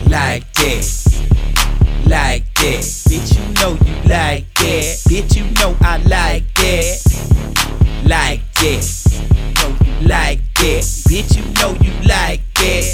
like that. Like that. Bitch, you know you like that. Bitch, you know I like that. Like that. Know you like that. Bitch, you know you like that.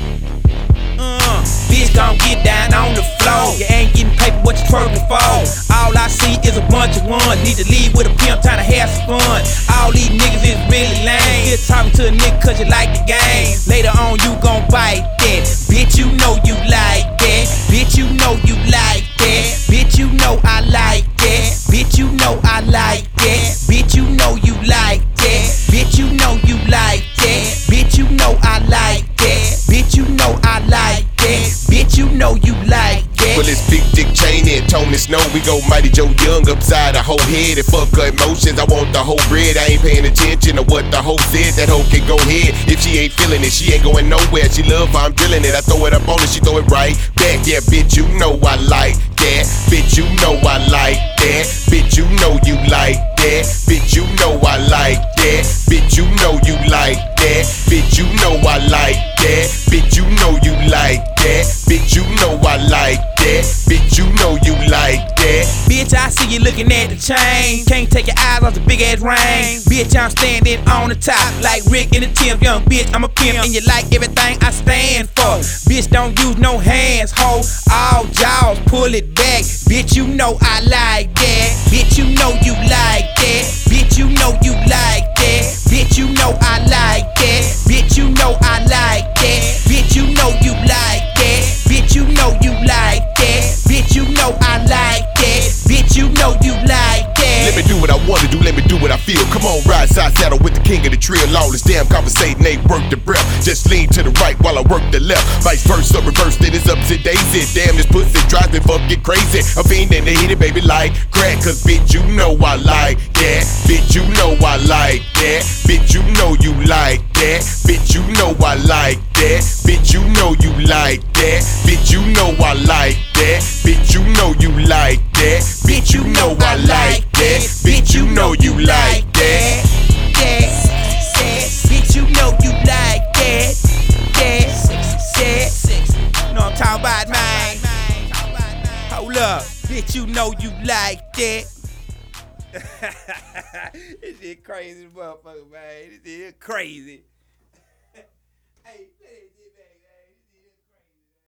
Bitch, gon' get down on the floor. You ain't getting paper, what you twerking for? All I see is a bunch of ones. Need to leave with a pimp, trying to have some fun. All these niggas is really lame. You're talking to a nigga cause you like the game. Later on you gon' bite that. Bitch, you know you like that. Bitch, you know you like that. Bitch, you know I like that. Bitch, you know I like that. Bitch, you know you like that. Bitch, you know you like that. Bitch, you know I like that. Bitch, you know I like that. Bitch, you know you like that. Well, it's Big Dick Cheney and Tony Snow. We go Mighty Joe Young upside the whole head and fuck her emotions. I want the whole bread. I ain't paying attention to what the hoe said. That hoe can go ahead. If she ain't feeling it, she ain't going nowhere. She love how I'm drilling it. I throw it up on her, she throw it right back. Yeah, bitch, you know I like that. Bitch, you know I like that. Bitch, you know you like that. Bitch, you know I like that. Bitch, you know you like that. Bitch, you know I like that. Bitch, you know you like that. Bitch, you know I like that. Bitch, you know you like that. Bitch, I see you looking at the chain. Can't take your eyes off the big ass ring. Bitch, I'm standing on the top like Rick and the Tim. Young bitch, I'm a pimp and you like everything I stand for. Bitch, don't use no hands, ho. All jaws, pull it back. Bitch, you know I like that. Bitch, you know you like that. Bitch, you know you like that. Bitch, you know I like that. Bitch, you know I like that. Bitch, you know you like that. Bitch, you know you like that. Bitch, you know I like that. Bitch, you know you like that. Let me do what I wanna do, let me do what I feel. Come on, ride side saddle with the king of the trio. Lawless, damn, conversating, ain't work the breath. Just lean to the right while I work the left. Vice versa, reverse, then it's up to daisy. Damn, this pussy drives me fucking crazy. I'm fiending to hit it, baby, like crack. Cause bitch, you know I like that. Bitch, you know I like that. Bitch, you know you like that. Bitch, you know I like that. Bitch, you know you like that. Bitch, you know I like that. Bitch, you know you like that. Bitch, you know I like that. Bitch, you know you like that. Bitch, you know you like that. Know what I'm talking about, man. Hold up. Bitch, you know you like that. This shit crazy, motherfucker, man. This shit crazy. Hey,